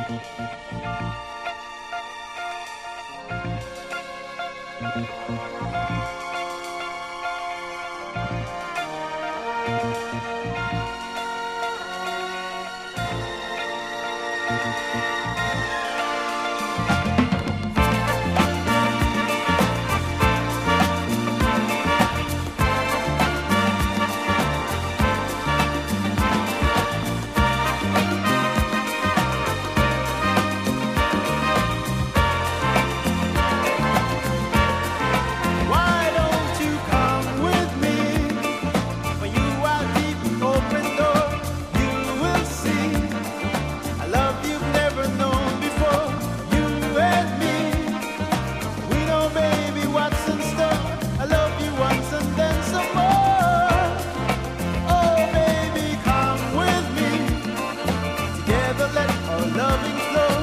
Why don't you come with me? For you I'll keep an open door. You will see a love you've never known before. You and me, we know, baby, what's in store. I love you once and then some more. Oh, baby, come with me. Together let our loving flow.